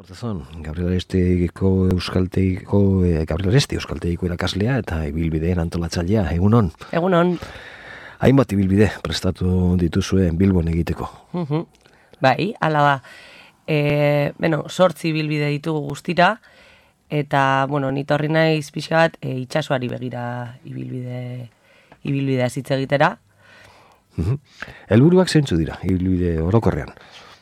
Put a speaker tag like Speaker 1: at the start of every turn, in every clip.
Speaker 1: Kortazon, Gabriel Arestiko Euskaltegiko irakaslea eta ibilbideen antolatzailea, egunon?
Speaker 2: Egunon.
Speaker 1: Hainbat ibilbide prestatu dituzue Bilbon egiteko.
Speaker 2: Bai, hala da. 8 ibilbide ditugu guztira, eta, nitorri naiz pixka bat itsasoari begira ibilbidea hitz egitera.
Speaker 1: Helburuak zeintzu dira, ibilbide orokorrean?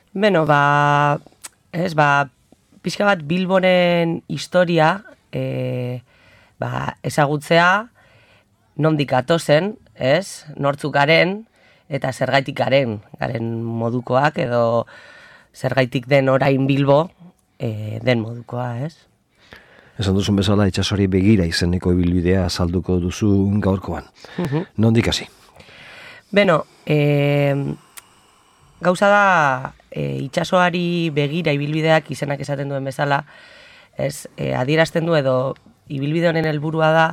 Speaker 2: Pixka bat Bilboren historia ezagutzea, nondik atozen, nortzuk garen, eta zergaitik garen modukoak, edo zergaitik den orain Bilbo den modukoa,
Speaker 1: Esan duzun bezala itsasoari begira izeneko ibilbidea azalduko duzu gaurkoan. Nondik hasi?
Speaker 2: Gauza da, itsasoari begira ibilbideak izenak esaten duen bezala, adierazten du edo ibilbide honen helburua da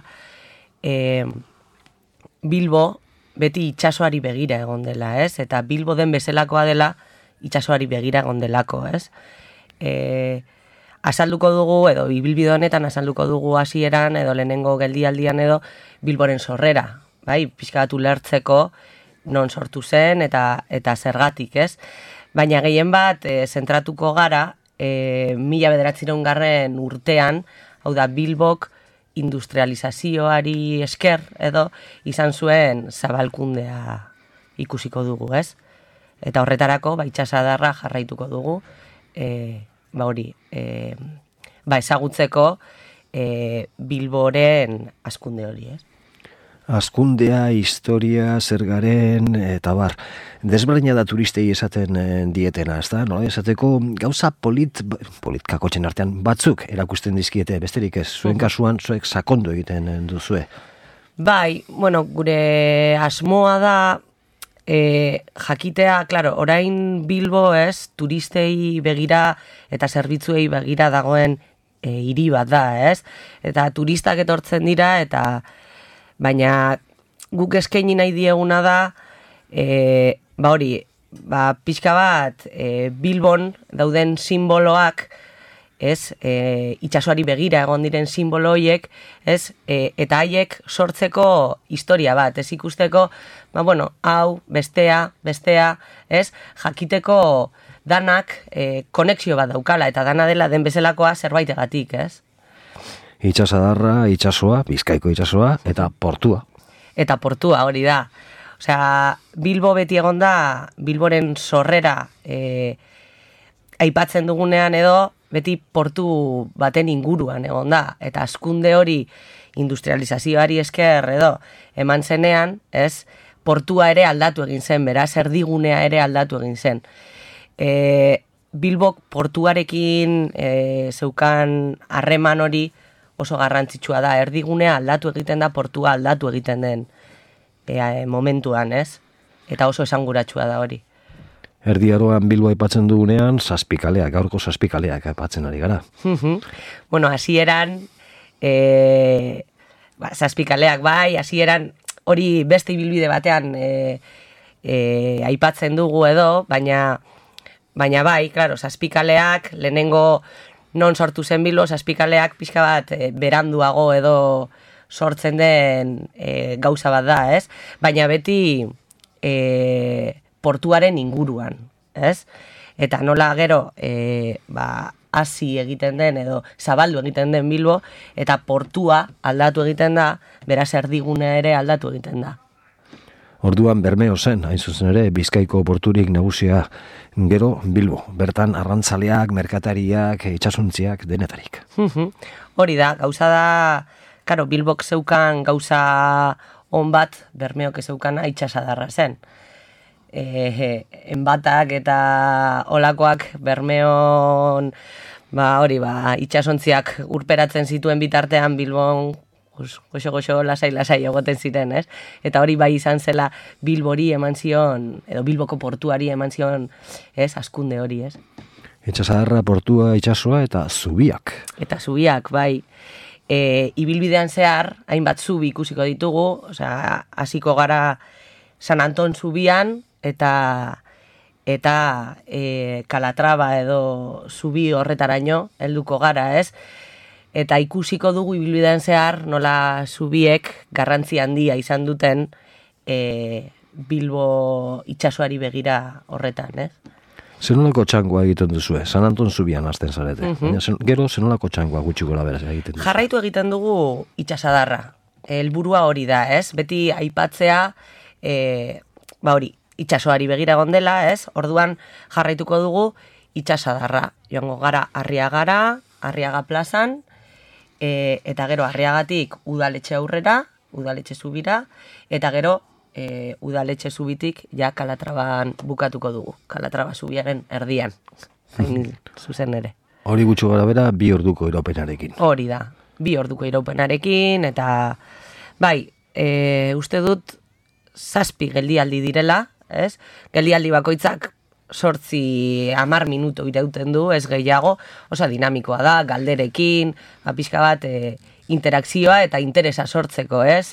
Speaker 2: Bilbo beti itsasoari begira egon dela, eta Bilbo den bezalakoa dela itsasoari begira egon delako, azalduko dugu, edo ibilbide honetan azalduko dugu hasieran edo lehenengo geldialdian edo Bilboren sorrera, bai, pixka bat ulertzeko non sortu zen eta zergatik, Baina gehien bat zentratuko gara 1900 urtean, hau da Bilbok industrializazioari esker edo izan zuen zabalkundea ikusiko dugu, Eta horretarako itsasadarra jarraituko dugu, ezagutzeko Bilboren hazkunde hori,
Speaker 1: Hazkundea, historia, zer garen, eta bar. Desberdina da turistei esaten dietena, ez da? No? Esateko gauza kakotxen artean batzuk erakusten dizkiete, besterik ez, zuen kasuan zuek sakondu egiten duzue.
Speaker 2: Bai, gure asmoa da jakitea, orain Bilbo turistei begira eta zerbitzuei begira dagoen hiri bat da, Eta turistak etortzen dira, baina guk eskaini nahi dieguna da, pixka bat Bilbon dauden simboloak, itsasoari begira egon diren simbolo horiek, eta haiek sortzeko historia bat, ikusteko, hau, bestea, jakiteko danak konexio bat daukala, eta dana dela den bezalakoa zerbaitegatik,
Speaker 1: Itsasadarra, itsasoa, Bizkaiko itsasoa, eta portua.
Speaker 2: Eta portua, hori da. Osea, Bilbo beti egon da, Bilboren sorrera aipatzen dugunean edo, beti portu baten inguruan egon da. Eta hazkunde hori industrializazioari esker edo eman zenean, portua ere aldatu egin zen, beraz, erdigunea ere aldatu egin zen. Bilbok portuarekin zeukan harreman hori oso garrantzitsua da, erdigunea aldatu egiten da, portua aldatu egiten den momentuan, Eta oso esanguratsua da hori.
Speaker 1: Erdi Aroan Bilbo aipatzen dugunean, gaurko zazpikaleak aipatzen ari gara.
Speaker 2: Hasieran, zazpikaleak hasieran hori beste ibilbide batean aipatzen dugu edo, baina bai, zazpikaleak lehenengo non sortu zen Bilbo, zazpikaleak pixka bat beranduago edo sortzen den gauza bat da, Baina beti portuaren inguruan, Eta nola gero hasi egiten den edo zabaldu egiten den Bilbo, eta portua aldatu egiten da, beraz erdigunea ere aldatu egiten da.
Speaker 1: Orduan Bermeo zen, hain zuzen ere, Bizkaiko porturik nagusia, gero Bilbo, bertan arrantzaleak, merkatariak, itsasontziak, denetarik.
Speaker 2: Hori da, gauza da, Bilbok zeukan gauza on bat, Bermeok zeukana itsasadarra zen. Enbatak eta olakoak Bermeon, itsasontziak urperatzen zituen bitartean Bilbon, goxo lasai egoten ziren, Eta hori bai izan zela Bilbori eman zion, edo Bilboko portuari eman zion, hazkunde hori,
Speaker 1: Itsasadarra, portua, itsasoa eta zubiak.
Speaker 2: Eta zubiak, bai. Ibilbidean zehar, hainbat zubi ikusiko ditugu, hasiko gara San Anton zubian, eta eta Kalatraba edo zubi horretaraino helduko gara, ez? Eta ikusiko dugu ibilbidean zehar nola zubiek garrantzi handia izan duten Bilbo itsasoari begira horretan, ez?
Speaker 1: Zenolako txangoa egiten duzue? San Anton zubian hasten zarete. Gero zenolako txangoa gutxi gora beraz egiten duzu?
Speaker 2: Jarraitu egiten dugu itsasadarra. Helburua hori da, ez? Beti aipatzea, hori, itsasoari begira gondela, ez? Orduan jarraituko dugu itsasadarra. Joango gara Arriaga plazan, eta gero Arriagatik udaletxe aurrera, udaletxe zubira, eta gero udaletxe zubitik ja Kalatraban bukatuko dugu. Kalatraba zubiaren erdian, zuzen ere.
Speaker 1: Hori gutxi gara bera, 2 orduko iraupenarekin.
Speaker 2: Hori da, 2 orduko iraupenarekin, eta bai, uste dut 7 geldialdi direla, ez? Geldialdi bakoitzak 8-10 minutu irauten du, ez gehiago, osa dinamikoa da, galderekin, pixka bat interakzioa eta interesa sortzeko, ez?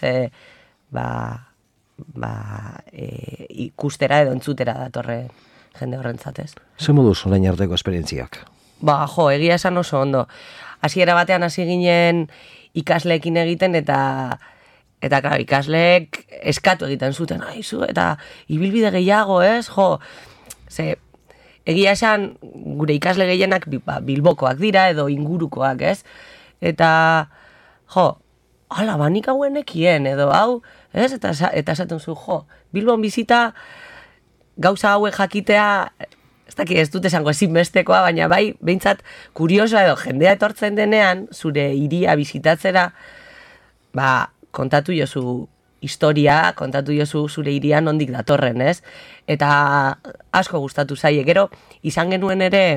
Speaker 2: Ikustera edo entzutera datorren jende horrentzat, ez?
Speaker 1: Ze moduz orain arteko esperientziak?
Speaker 2: Egia esan oso ondo. Hasiera batean hasi ginen ikasleekin egiten eta claro, ikasleek eskatu egiten zuten, eta ibilbide gehiago, ez? Ze, egia esan gure ikasle gehienak Bilbokoak dira edo ingurukoak, ez? Eta, nik hauenekien, edo hau, ez? Eta esaten zu, Bilbon bizita gauza hauek jakitea, ez dut esango ezinbestekoa, baina bai, behintzat kuriosoa edo jendea etortzen denean, zure hiria bizitatzera, kontatu jozu historia, kontatu jozu zure hirian nondik datorren, ez? Eta asko gustatu zaie. Gero, izan genuen ere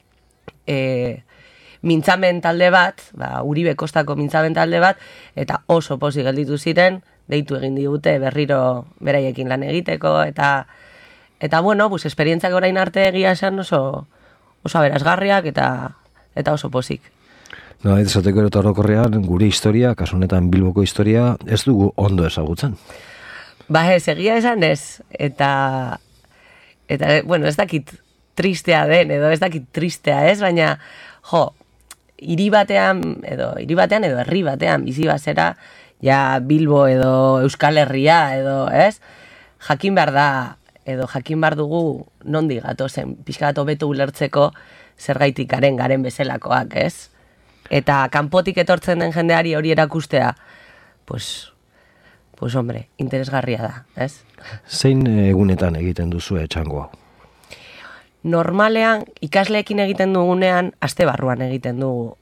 Speaker 2: mintzamen talde bat, Uribe Kostako mintzamen talde bat, eta oso pozik gelditu ziren, deitu egin digute berriro beraiekin lan egiteko, eta esperientziak orain arte egia esan oso aberasgarriak eta oso pozik.
Speaker 1: Esateko eta orokorrean gure historia, kasu honetan Bilboko historia, ez dugu ondo ezagutzen.
Speaker 2: Ez, egia esan ez. Eta ez dakit tristea den, edo ez dakit tristea ez, baina, hiri batean edo herri batean bizi bazera, ja Bilbo edo Euskal Herria edo, ez? Jakin behar dugu nondik gatozen, pixka bat hobeto ulertzeko zergaitik garen bezalakoak, ez? Eta kanpotik etortzen den jendeari hori erakustea, pues hombre, interesgarria da, ez?
Speaker 1: Zein egunetan egiten duzu txango hau?
Speaker 2: Normalean, ikasleekin egiten dugunean, aste barruan egiten dugu.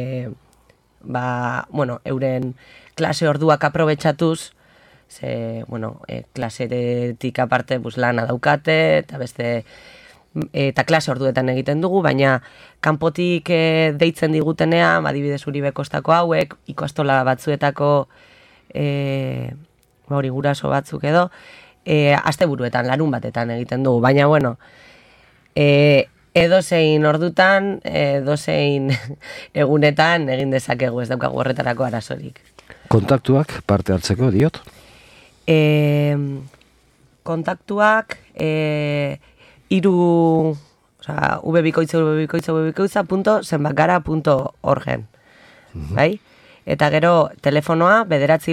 Speaker 2: Euren klase orduak aprobetxatuz, klaseretik aparte lana daukate, eta beste eta klase orduetan egiten dugu, baina kanpotik deitzen digutenean, adibidez Uribe Kostako hauek, ikastola batzuetako guraso batzuk edo, asteburuetan, larun batetan egiten dugu, baina edozein ordutan, edozein egunetan egin dezakegu, ez daukagu horretarako arazorik.
Speaker 1: Kontaktuak parte hartzeko diot?
Speaker 2: Kontaktuak www.zenbakara.orgen, bai? Eta gero telefonoa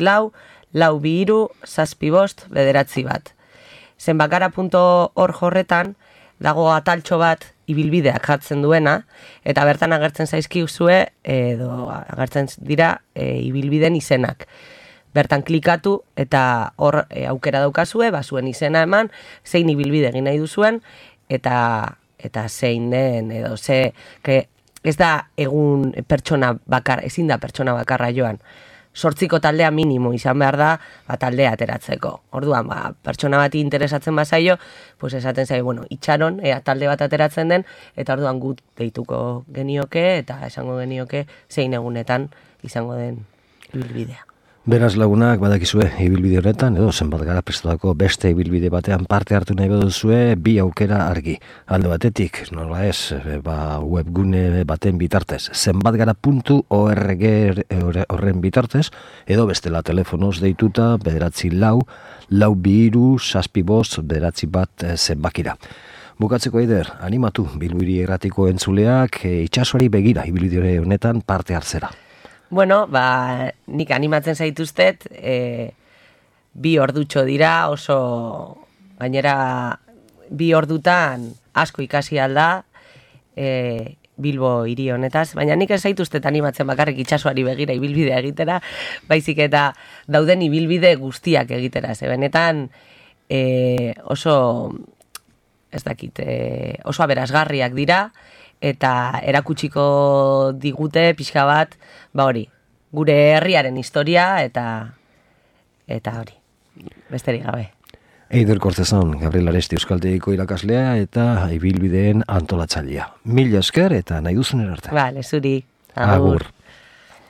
Speaker 2: 944-422-751. Zenbakara.org horretan dago ataltxo bat ibilbideak jartzen duena, eta bertan agertzen zaizkizue, edo agertzen dira ibilbideen izenak. Bertan klikatu eta hor aukera daukazue, zuen izena eman, zein ibilbide egin nahi duzuen, eta zein den, edo ez da egun pertsona bakar, ezin da pertsona bakarra joan. 8 taldea minimo izan behar da, taldea ateratzeko. Orduan, pertsona bati interesatzen bazaio, pues esaten zaio, itxaron, talde bat ateratzen den, eta orduan gut deituko genioke, eta esango genioke zein egunetan izango den ibilbidea.
Speaker 1: Beraz lagunak badakizue ibilbide honetan, edo zenbat gara prestatuko beste ibilbide batean parte hartu nahi baduzue, 2 aukera argi. Alde batetik, nola ez, webgune baten bitartez, zenbatgara.org horren bitartez, edo bestela telefonoz deituta, 944-422-751 zenbakira. Bukatzeko Eider, animatu Bilbiri Irratiko entzuleak itsasoari begira ibilbide honetan parte hartzera.
Speaker 2: Bueno, nik animatzen zaituztet, 2 ordutxo dira, oso gainera 2 ordutan asko ikasi alda, Bilbo hiri honetaz, baina nik ez zaituztet animatzen bakarrik itsasoari begira ibilbidea egitera, baizik eta dauden ibilbide guztiak egitera, ze benetan oso, ez dakit, oso aberasgarriak dira, eta erakutsiko digute pixka bat, hori, gure herriaren historia, eta hori, besterik gabe.
Speaker 1: Eider Kortezon, Gabriel Aresti Euskaltegiko irakaslea eta ibilbideen antolatzailea. Mila esker eta nahi duzun erarte.
Speaker 2: Bale, zuri.
Speaker 1: Agur.